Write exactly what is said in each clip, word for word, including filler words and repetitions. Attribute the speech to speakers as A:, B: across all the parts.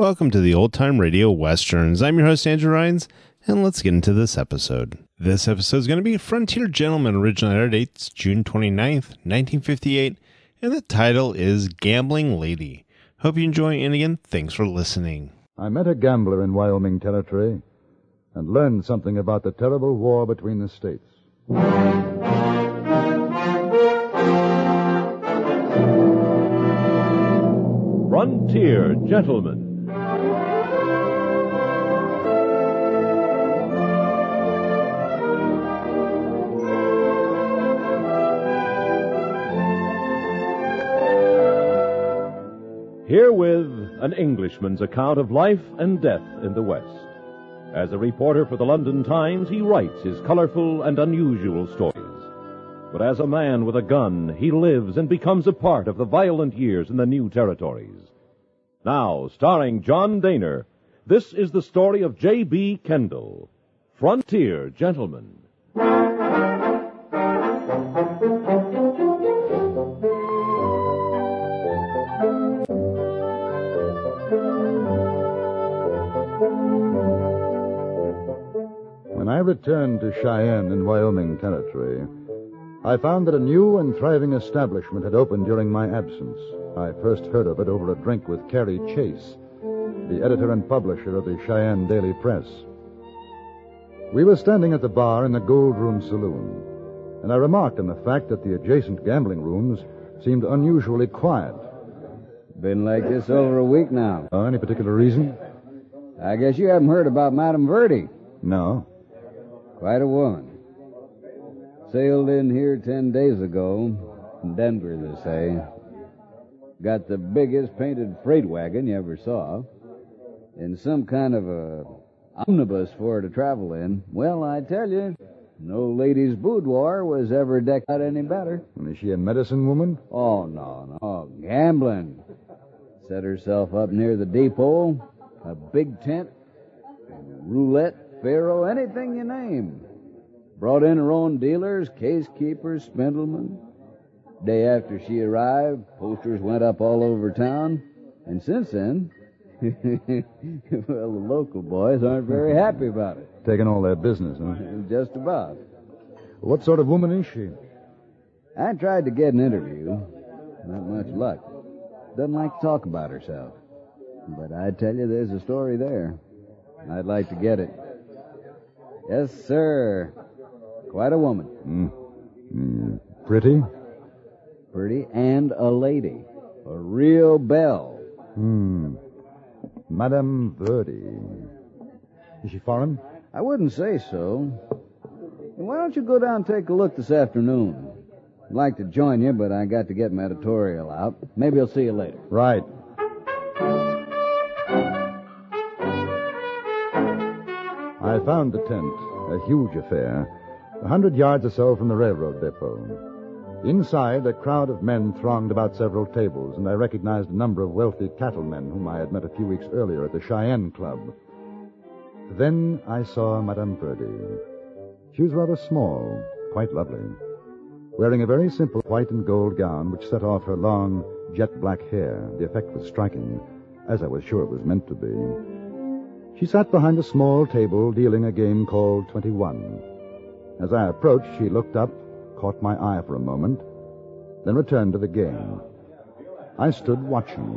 A: Welcome to the Old Time Radio Westerns. I'm your host, Andrew Rhynes, and let's get into this episode. This episode is going to be Frontier Gentleman. Original air dates June twenty-ninth, nineteen fifty-eight, and the title is Gambling Lady. Hope you enjoy, and again, thanks for listening.
B: I met a gambler in Wyoming Territory and learned something about the terrible war between the states.
C: Frontier Gentleman. Herewith, an Englishman's account of life and death in the West. As a reporter for the London Times, he writes his colorful and unusual stories. But as a man with a gun, he lives and becomes a part of the violent years in the new territories. Now, starring John Dehner, this is the story of J B. Kendall, Frontier Gentleman.
B: When I returned to Cheyenne in Wyoming Territory, I found that a new and thriving establishment had opened during my absence. I first heard of it over a drink with Carrie Chase, the editor and publisher of the Cheyenne Daily Press. We were standing at the bar in the Gold Room Saloon, and I remarked on the fact that the adjacent gambling rooms seemed unusually quiet.
D: Been like this over a week now.
B: Uh, any particular reason?
D: I guess you haven't heard about Madame Verdi.
B: No.
D: Quite a woman. Sailed in here ten days ago. From Denver, they say. Got the biggest painted freight wagon you ever saw. And some kind of a omnibus for her to travel in. Well, I tell you, no lady's boudoir was ever decked out any better.
B: And is she a medicine woman?
D: Oh, no, no. Gambling. Set herself up near the depot. A big tent. Roulette, faro, anything you name. Brought in her own dealers, case keepers, spindlemen. Day after she arrived, posters went up all over town. And since then, well, the local boys aren't very happy about it.
B: Taking all their business, huh?
D: Just about.
B: What sort of woman is she?
D: I tried to get an interview. Not much luck. Doesn't like to talk about herself. But I tell you, there's a story there. I'd like to get it. Yes, sir. Quite a woman.
B: Mm. Mm. Pretty?
D: Pretty and a lady. A real belle.
B: Hmm. Madame Verdi. Is she foreign?
D: I wouldn't say so. Why don't you go down and take a look this afternoon? I'd like to join you, but I got to get my editorial out. Maybe I'll see you later.
B: Right. I found the tent, a huge affair, a hundred yards or so from the railroad depot. Inside, a crowd of men thronged about several tables, and I recognized a number of wealthy cattlemen whom I had met a few weeks earlier at the Cheyenne Club. Then I saw Madame Verdi. She was rather small, quite lovely, wearing a very simple white and gold gown which set off her long, jet-black hair. The effect was striking, as I was sure it was meant to be. She sat behind a small table dealing a game called twenty-one. As I approached, she looked up, caught my eye for a moment, then returned to the game. I stood watching.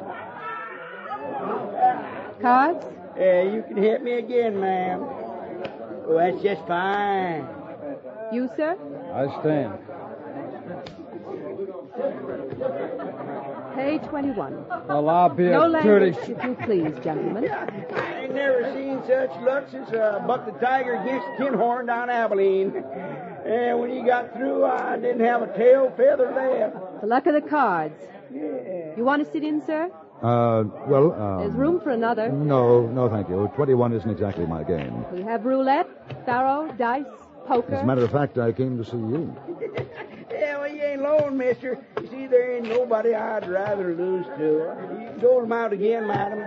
E: Cards?
F: Uh, you can hit me again, ma'am. Oh, that's just fine.
E: You, sir?
D: I stand.
E: Page twenty-one.
D: Well, I'll be
E: No
D: a
E: language,
D: dirty...
E: if you please, gentlemen.
F: I ain't never seen such luck since uh, Buck the Tiger against Tinhorn down Abilene. And when he got through, I didn't have a tail feather left.
E: The luck of the cards.
F: Yeah.
E: You want to sit in, sir?
B: Uh, well, um...
E: There's room for another.
B: No, no, thank you. twenty-one isn't exactly my game.
E: We have roulette, faro, dice, poker.
B: As a matter of fact, I came to see you.
F: Yeah, well, you ain't alone, mister. You see, there ain't nobody I'd rather lose to. You can dole them out again, madam.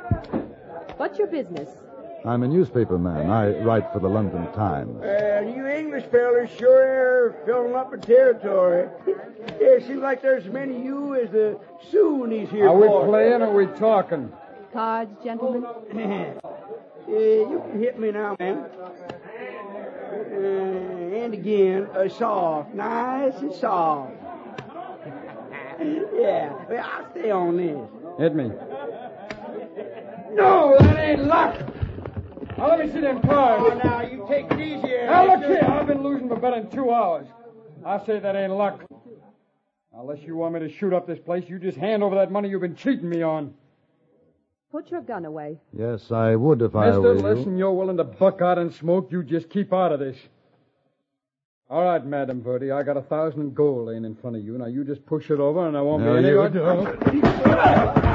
E: What's your business?
B: I'm a newspaper man. I write for the London Times.
F: Uh, you English fellers sure are filling up the territory. Yeah, it seems like there's as many of you as the Sioux in these here
G: Are we
F: parts.
G: playing or are we talking?
E: Cards, gentlemen.
F: Uh, you can hit me now, ma'am. Uh, and again, uh, soft. Nice and soft. Yeah, well, I'll stay on this.
G: Hit me.
F: No, that ain't luck.
G: Now, let me see them cards.
F: Oh, now, you take it easy here.
G: Now, look
F: mister.
G: here. I've been losing for better than two hours. I say that ain't luck. Unless you want me to shoot up this place, you just hand over that money you've been cheating me on.
E: Put your gun away.
B: Yes, I would if I
G: Mister,
B: were you.
G: listen, you're willing to buck out and smoke. You just keep out of this. All right, Madam Verdi, I got a thousand in gold laying in front of you. Now, you just push it over, and I won't
B: No,
G: be any...
B: you
G: I-
B: don't.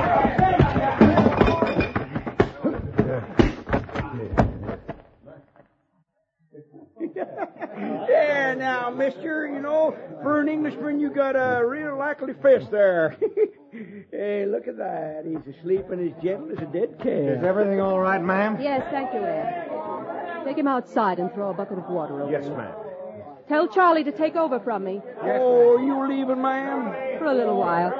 F: Yeah, now, mister, you know, for an Englishman, you got a real likely fist there. Hey, look at that. He's asleep and as gentle as a dead cat.
H: Is everything all right, ma'am?
E: Yes, thank you, Ed. Take him outside and throw a bucket of water over
H: Yes,
E: him.
H: ma'am.
E: Tell Charlie to take over from me
F: Oh, you leaving, ma'am?
E: for a little while.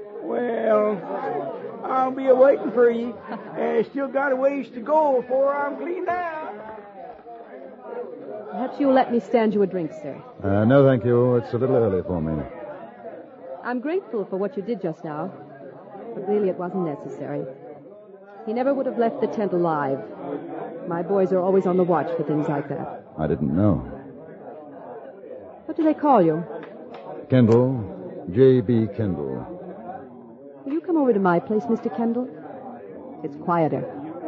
F: Well, I'll be a-waiting for you. Uh, still got a ways to go before I'm cleaned out.
E: Perhaps you'll let me stand you a drink, sir.
B: Uh, no, thank you. It's a little early for me.
E: I'm grateful for what you did just now, but really it wasn't necessary. He never would have left the tent alive. My boys are always on the watch for things like that.
B: I didn't know.
E: What do they call you?
B: Kendall, J B. Kendall.
E: Will you come over to my place, Mister Kendall? It's quieter.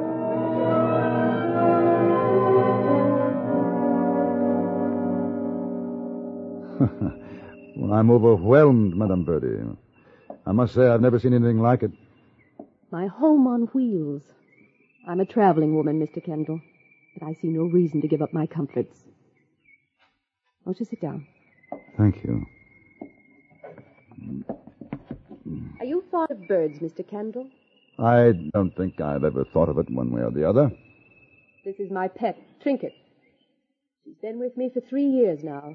B: Well, I'm overwhelmed, Madame Verdi. I must say I've never seen anything like it.
E: My home on wheels. I'm a traveling woman, Mister Kendall, but I see no reason to give up my comforts. Won't you sit down?
B: Thank you.
E: Are you fond of birds, Mister Kendall?
B: I don't think I've ever thought of it one way or the other.
E: This is my pet, Trinket. She's been with me for three years now.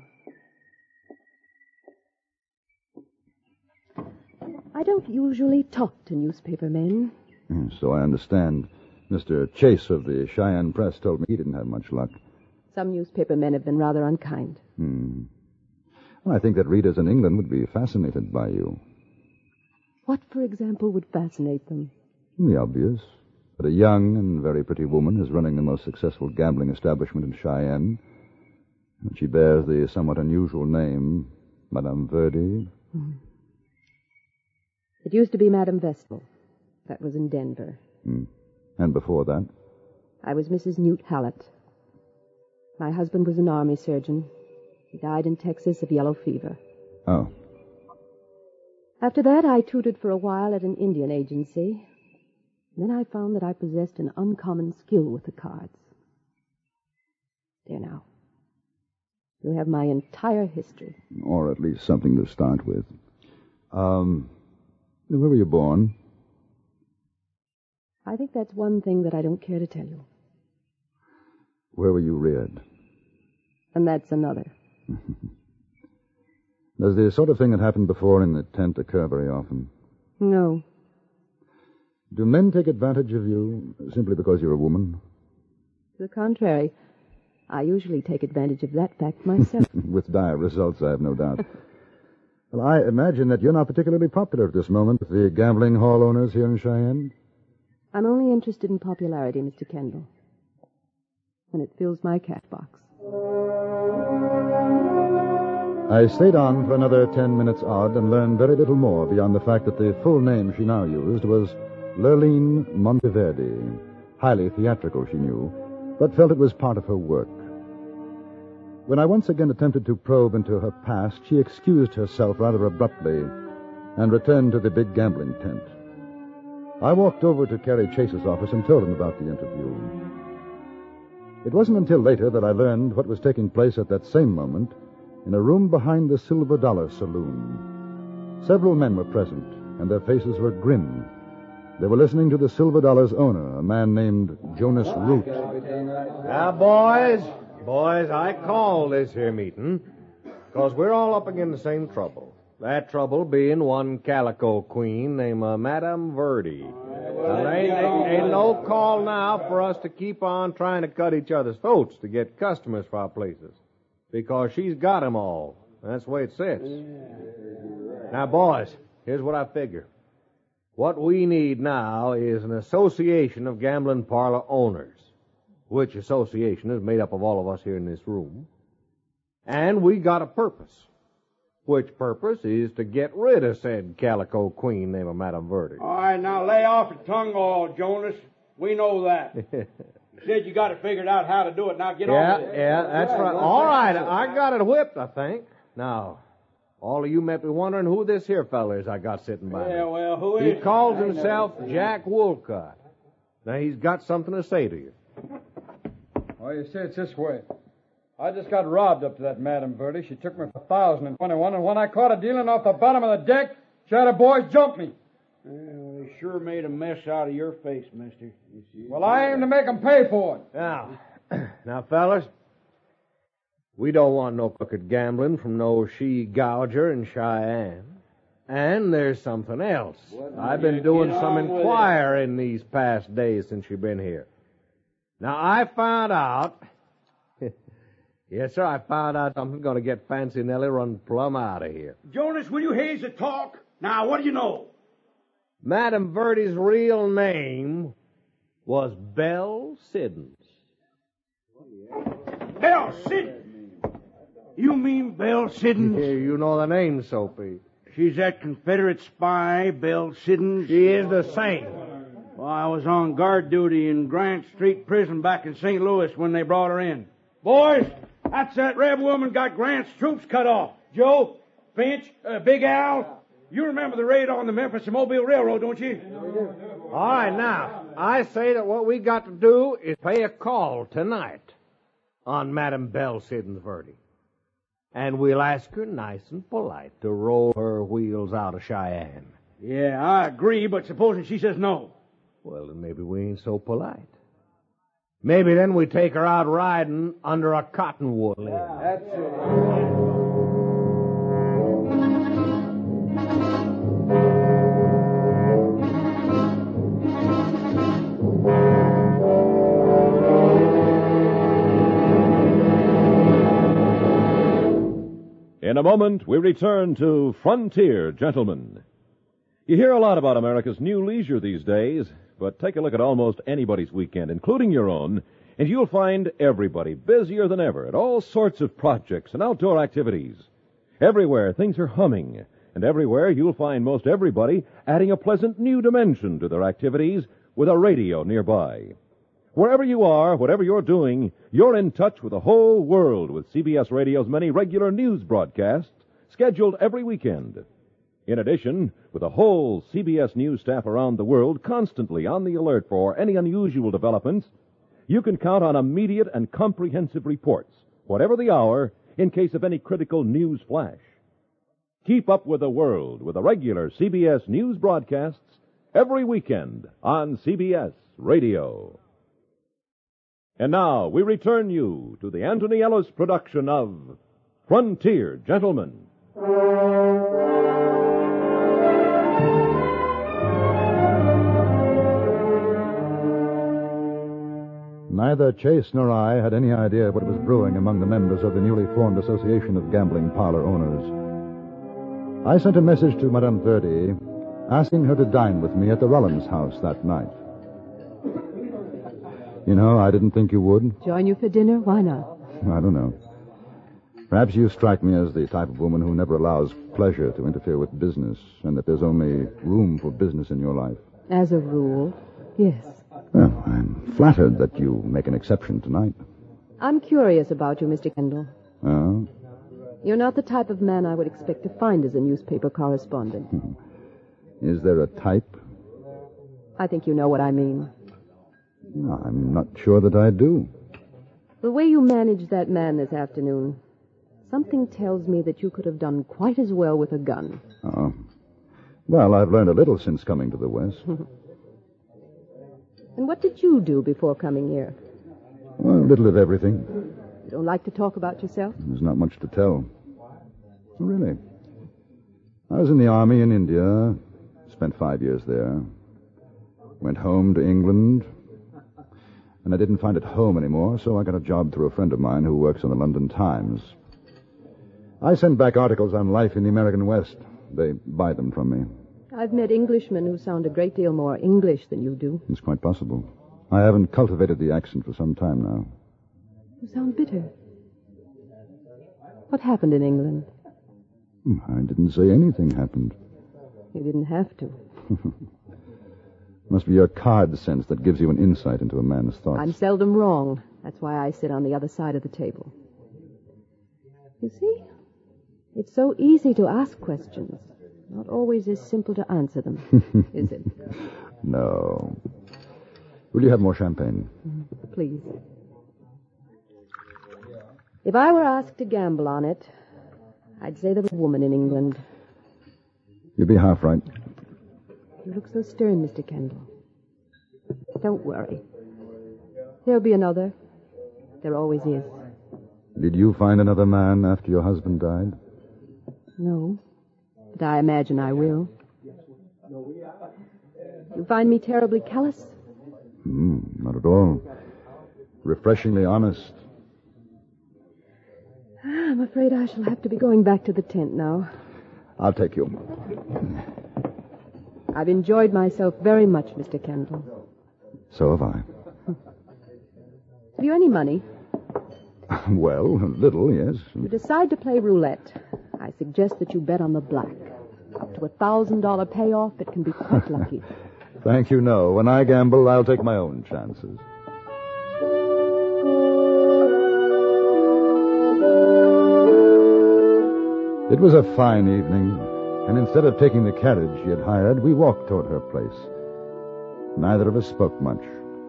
E: I don't usually talk to newspaper men.
B: Yes, so I understand. Mister Chase of the Cheyenne Press told me he didn't have much luck.
E: Some newspaper men have been rather unkind.
B: Hmm. Well, I think that readers in England would be fascinated by you.
E: What, for example, would fascinate them?
B: The obvious. That a young and very pretty woman is running the most successful gambling establishment in Cheyenne. And she bears the somewhat unusual name, Madame Verdi.
E: Mm. It used to be Madame Vestal. That was in Denver.
B: Hmm. And before that?
E: I was Missus Newt Hallett. My husband was an army surgeon. He died in Texas of yellow fever.
B: Oh.
E: After that, I tutored for a while at an Indian agency. Then I found that I possessed an uncommon skill with the cards. There now. You have my entire history.
B: Or at least something to start with. Um, where were you born?
E: I think that's one thing that I don't care to tell you.
B: Where were you reared?
E: And that's another.
B: Does the sort of thing that happened before in the tent occur very often?
E: No.
B: Do men take advantage of you simply because you're a woman?
E: To the contrary, I usually take advantage of that fact myself.
B: With dire results, I have no doubt. Well, I imagine that you're not particularly popular at this moment with the gambling hall owners here in Cheyenne.
E: I'm only interested in popularity, Mister Kendall. And it fills my cash box.
B: I stayed on for another ten minutes odd and learned very little more beyond the fact that the full name she now used was Lurline Monteverdi. Highly theatrical, she knew, but felt it was part of her work. When I once again attempted to probe into her past, she excused herself rather abruptly and returned to the big gambling tent. I walked over to Carrie Chase's office and told him about the interview. It wasn't until later that I learned what was taking place at that same moment in a room behind the Silver Dollar Saloon. Several men were present, and their faces were grim. They were listening to the Silver Dollar's owner, a man named Jonas Root.
H: Now, boys, Boys, I call this here meeting because we're all up against the same trouble. That trouble being one calico queen named uh, Madame Verdi. Now, there ain't, ain't, ain't no call now for us to keep on trying to cut each other's throats to get customers for our places. Because she's got 'em all. That's the way it sits. Now, boys, here's what I figure. What we need now is an association of gambling parlor owners, which association is made up of all of us here in this room. And we got a purpose. Which purpose is to get rid of said calico queen named Madame Verdi.
F: All right, now lay off your tongue all, Jonas. We know that. You said you got it figured out how to do it. Now get
H: yeah,
F: on with it.
H: Yeah, that's right. All right, I got it whipped, I think. Now, all of you may be wondering who this here fella is I got sitting by
F: Yeah,
H: me.
F: well, who
H: He
F: is
H: calls himself Jack Woolcott. Now, he's got something to say to you.
G: Well, you see, it's this way. I just got robbed up to that Madame Verdi. She took me for one thousand twenty-one, and when I caught her dealing off the bottom of the deck, she had her boys jump me.
F: Well, they sure made a mess out of your face, mister.
G: Well, I aim to make them pay for it.
H: Now, now, fellas, we don't want no crooked gambling from no she-gouger in Cheyenne. And there's something else. I've been doing some inquiring these past days since you've been here. Now, I found out... Yes, sir, I found out something's going to get Fancy Nellie run plumb out of here.
F: Jonas, will you haze the talk? Now, what do you know?
H: Madame Verdi's real name was Belle Siddons.
F: Belle Siddons? You mean Belle Siddons?
H: Yeah, you know the name, Soapy.
F: She's that Confederate spy, Belle Siddons?
H: She is the same.
F: Well, I was on guard duty in Grant Street Prison back in Saint Louis when they brought her in. Boys, that's that red woman got Grant's troops cut off. Joe, Finch, uh, Big Al, you remember the raid on the Memphis and Mobile Railroad, don't you?
H: All right, now, I say that what we got to do is pay a call tonight on Madame Belle Siddons Verdi. And we'll ask her nice and polite to roll her wheels out of Cheyenne.
F: Yeah, I agree, but supposing she says no?
H: Well, then maybe we ain't so polite. Maybe then we take her out riding under a cottonwood limb.
G: Yeah, that's it.
C: In a moment, we return to Frontier Gentlemen. You hear a lot about America's new leisure these days, but take a look at almost anybody's weekend, including your own, and you'll find everybody busier than ever at all sorts of projects and outdoor activities. Everywhere, things are humming, and everywhere you'll find most everybody adding a pleasant new dimension to their activities with a radio nearby. Wherever you are, whatever you're doing, you're in touch with the whole world with C B S Radio's many regular news broadcasts scheduled every weekend. In addition, with the whole C B S News staff around the world constantly on the alert for any unusual developments, you can count on immediate and comprehensive reports, whatever the hour, in case of any critical news flash. Keep up with the world with the regular C B S News broadcasts every weekend on C B S Radio. And now we return you to the Anthony Ellis production of Frontier Gentlemen.
B: Neither Chase nor I had any idea what was brewing among the members of the newly formed Association of Gambling Parlor Owners. I sent a message to Madame Verdi asking her to dine with me at the Rollins house that night. You know, I didn't think you would.
E: Join you for dinner? Why not?
B: I don't know. Perhaps you strike me as the type of woman who never allows pleasure to interfere with business, and that there's only room for business in your life.
E: As a rule, yes.
B: Well, I'm flattered that you make an exception tonight.
E: I'm curious about you, Mister Kendall.
B: Oh?
E: You're not the type of man I would expect to find as a newspaper correspondent.
B: Is there a type?
E: I think you know what I mean.
B: I'm not sure that I do.
E: The way you managed that man this afternoon, something tells me that you could have done quite as well with a gun.
B: Oh. Well, I've learned a little since coming to the West.
E: And what did you do before coming here?
B: Well, a little of everything.
E: You don't like to talk about yourself?
B: There's not much to tell. Really. I was in the army in India, spent five years there. Went home to England, and I didn't find it home anymore, so I got a job through a friend of mine who works on the London Times. I send back articles on life in the American West. They buy them from me.
E: I've met Englishmen who sound a great deal more English than you do.
B: It's quite possible. I haven't cultivated the accent for some time now.
E: You sound bitter. What happened in England?
B: I didn't say anything happened.
E: You didn't have to.
B: Must be your card sense that gives you an insight into a man's thoughts.
E: I'm seldom wrong. That's why I sit on the other side of the table. You see, it's so easy to ask questions. Not always as simple to answer them, is it?
B: No. Will you have more champagne?
E: Mm, please. If I were asked to gamble on it, I'd say there was a woman in England.
B: You'd be half right.
E: You look so stern, Mister Kendall. Don't worry. There'll be another. There always is.
B: Did you find another man after your husband died?
E: No, but I imagine I will. You find me terribly callous?
B: Hmm, not at all. Refreshingly honest.
E: I'm afraid I shall have to be going back to the tent now.
B: I'll take you.
E: I've enjoyed myself very much, Mister Kendall.
B: So have I.
E: Have you any money?
B: Well, a little, yes.
E: You decide to play roulette. I suggest that you bet on the black. Up to a thousand dollar payoff, it can be quite lucky.
B: Thank you, no. When I gamble, I'll take my own chances. It was a fine evening, and instead of taking the carriage she had hired, we walked toward her place. Neither of us spoke much.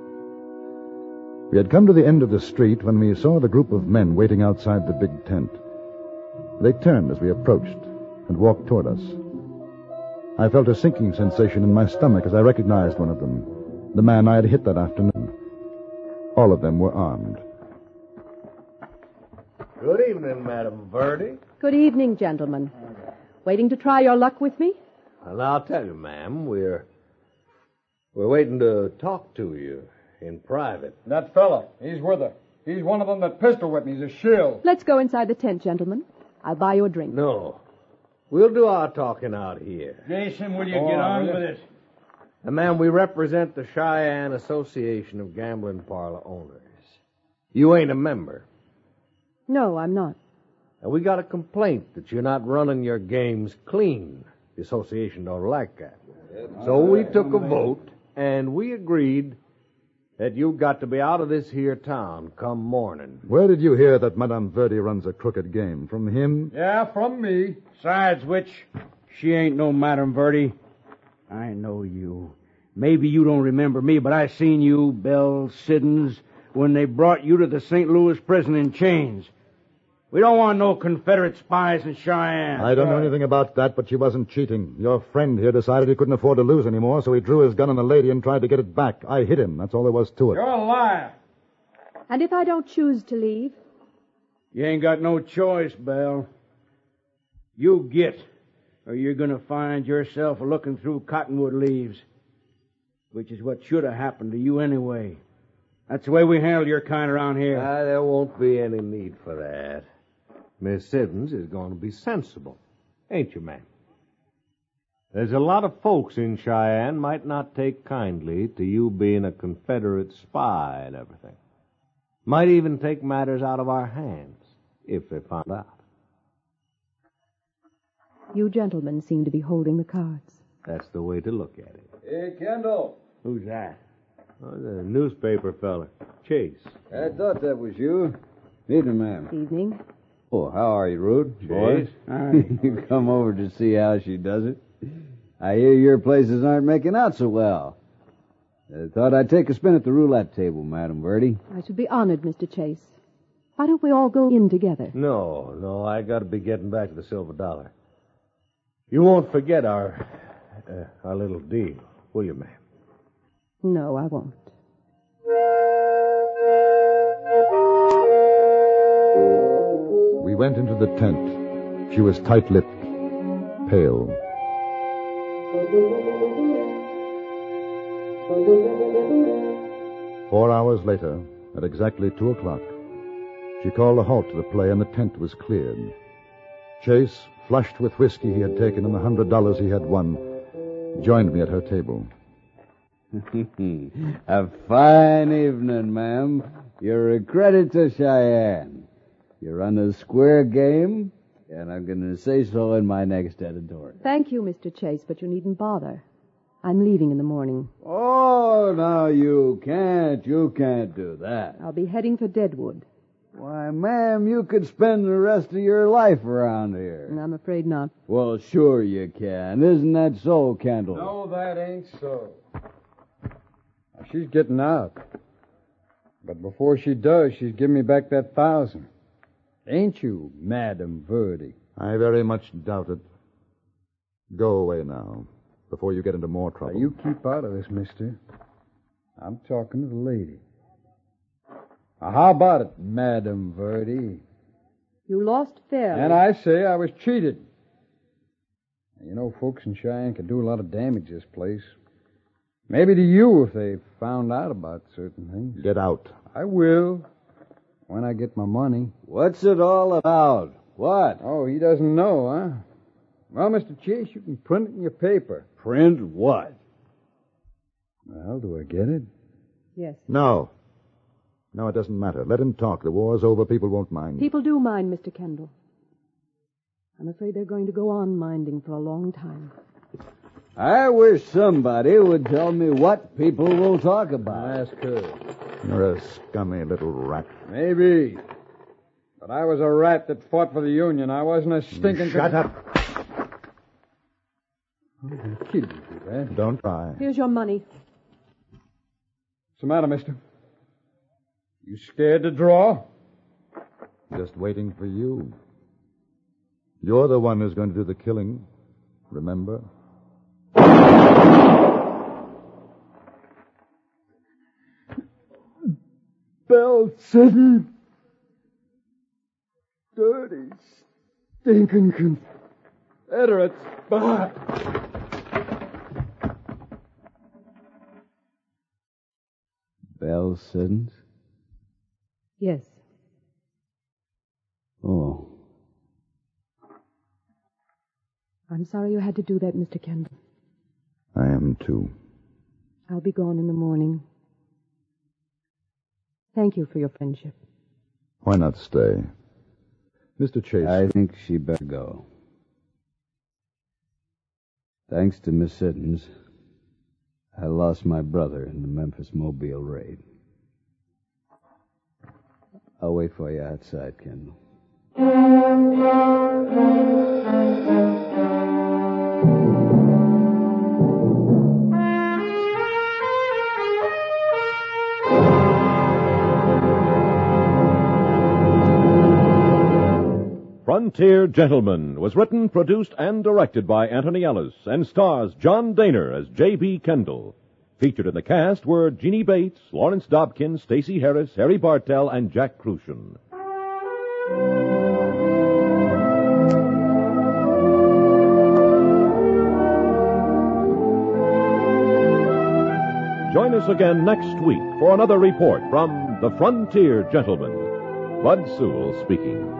B: We had come to the end of the street when we saw the group of men waiting outside the big tent. They turned as we approached and walked toward us. I felt a sinking sensation in my stomach as I recognized one of them, the man I had hit that afternoon. All of them were armed.
H: Good evening, Madam Verdi.
E: Good evening, gentlemen. Waiting to try your luck with me?
H: Well, I'll tell you, ma'am, we're we're waiting to talk to you in private.
G: That fella, he's with her. He's one of them that pistol whipped me. He's a shill.
E: Let's go inside the tent, gentlemen. I'll buy you a drink.
H: No. We'll do our talking out here.
F: Jason, will you
G: Oh,
F: get on
G: will
F: with
G: you?
F: it?
H: And, ma'am, we represent the Cheyenne Association of Gambling Parlor Owners. You ain't a member.
E: No, I'm not.
H: And we got a complaint that you're not running your games clean. The association don't like that. So we took a vote, and we agreed that you got to be out of this here town come morning.
B: Where did you hear that Madame Verdi runs a crooked game? From him?
G: Yeah, from me.
F: Besides which, she ain't no Madame Verdi. I know you. Maybe you don't remember me, but I seen you, Belle Siddons, when they brought you to the Saint Louis prison in chains. We don't want no Confederate spies in Cheyenne.
B: I don't know anything about that, but she wasn't cheating. Your friend here decided he couldn't afford to lose anymore, so he drew his gun on the lady and tried to get it back. I hit him. That's all there was to it.
G: You're a liar.
E: And if I don't choose to leave?
F: You ain't got no choice, Belle. You get, or you're going to find yourself looking through cottonwood leaves, which is what should have happened to you anyway. That's the way we handle your kind around here.
H: Ah, there won't be any need for that. Miss Siddons is going to be sensible. Ain't you, ma'am? There's a lot of folks in Cheyenne might not take kindly to you being a Confederate spy and everything. Might even take matters out of our hands if they found out.
E: You gentlemen seem to be holding the cards.
H: That's the way to look at it.
G: Hey, Kendall.
F: Who's that?
H: Oh, the newspaper fella, Chase.
D: I thought that was you. Evening, ma'am.
E: Evening.
D: Oh, how are you, Rude?
H: Boys?
D: You come over to see how she does it. I hear your places aren't making out so well. I thought I'd take a spin at the roulette table, Madam Verdi.
E: I should be honored, Mister Chase. Why don't we all go in together?
H: No, no, I got to be getting back to the Silver Dollar. You won't forget our uh, our little deal, will you, ma'am?
E: No, I won't.
B: went into the tent. She was tight-lipped, pale. Four hours later, at exactly two o'clock, she called a halt to the play and the tent was cleared. Chase, flushed with whiskey he had taken and the hundred dollars he had won, joined me at her table.
D: A fine evening, ma'am. You're a credit to Cheyenne. You run a square game, and I'm going to say so in my next editorial.
E: Thank you, Mister Chase, but you needn't bother. I'm leaving in the morning.
D: Oh, now you can't. You can't do that.
E: I'll be heading for Deadwood.
D: Why, ma'am, you could spend the rest of your life around here.
E: I'm afraid not.
D: Well, sure you can. Isn't that so, Kendall?
G: No, that ain't so. Now, she's getting out. But before she does, she's giving me back that thousand. Ain't you, Madam Verdi?
B: I very much doubt it. Go away now, before you get into more trouble.
G: Now, you keep out of this, mister. I'm talking to the lady. Now, how about it, Madam Verdi?
E: You lost fairly.
G: And I say I was cheated. You know, folks in Cheyenne can do a lot of damage to this place. Maybe to you if they found out about certain things.
B: Get out.
G: I will, when I get my money.
D: What's it all about? What?
G: Oh, he doesn't know, huh? Well, Mister Chase, you can print it in your paper.
D: Print what?
G: Well, do I get it?
E: Yes.
B: No. No, it doesn't matter. Let him talk. The war's over. People won't mind.
E: People do mind, Mister Kendall. I'm afraid they're going to go on minding for a long time.
D: I wish somebody would tell me what people will talk about.
G: Ask her.
B: You're a scummy little rat.
G: Maybe. But I was a rat that fought for the Union. I wasn't a stinking...
B: Shut up.
G: I'm going to kill you for that.
B: Don't try.
E: Here's your money.
G: What's the matter, mister? You scared to draw?
B: Just waiting for you. You're the one who's going to do the killing. Remember?
G: Bell City. Dirty, stinking Confederates. Bah!
D: Bell Siddons?
E: Yes.
D: Oh.
E: I'm sorry you had to do that, Mister Kendall.
B: I am, too.
E: I'll be gone in the morning. Thank you for your friendship.
B: Why not stay? Mister Chase.
D: I think she better go. Thanks to Miss Siddons, I lost my brother in the Memphis Mobile raid. I'll wait for you outside, Kendall.
C: Frontier Gentlemen was written, produced, and directed by Anthony Ellis and stars John Daner as J B. Kendall. Featured in the cast were Jeannie Bates, Lawrence Dobkin, Stacey Harris, Harry Bartell, and Jack Crucian. Join us again next week for another report from the Frontier Gentlemen. Bud Sewell speaking.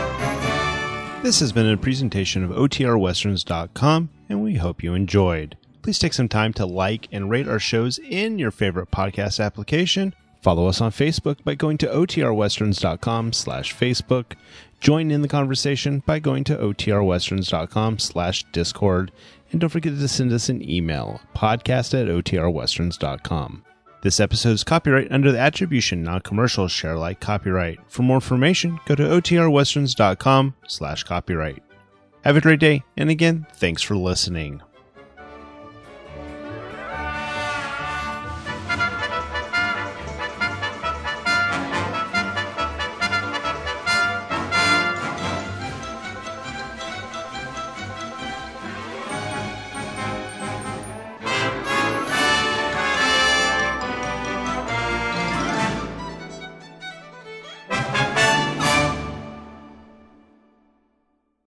A: This has been a presentation of O T R Westerns dot com, and we hope you enjoyed. Please take some time to like and rate our shows in your favorite podcast application. Follow us on Facebook by going to O T R westerns dot com slash Facebook. Join in the conversation by going to O T R westerns dot com slash Discord. And don't forget to send us an email, podcast at O T R westerns dot com. This episode is copyright under the Attribution Non-Commercial Share Alike copyright. For more information, go to O T R westerns dot com slash copyright. Have a great day, and again, thanks for listening.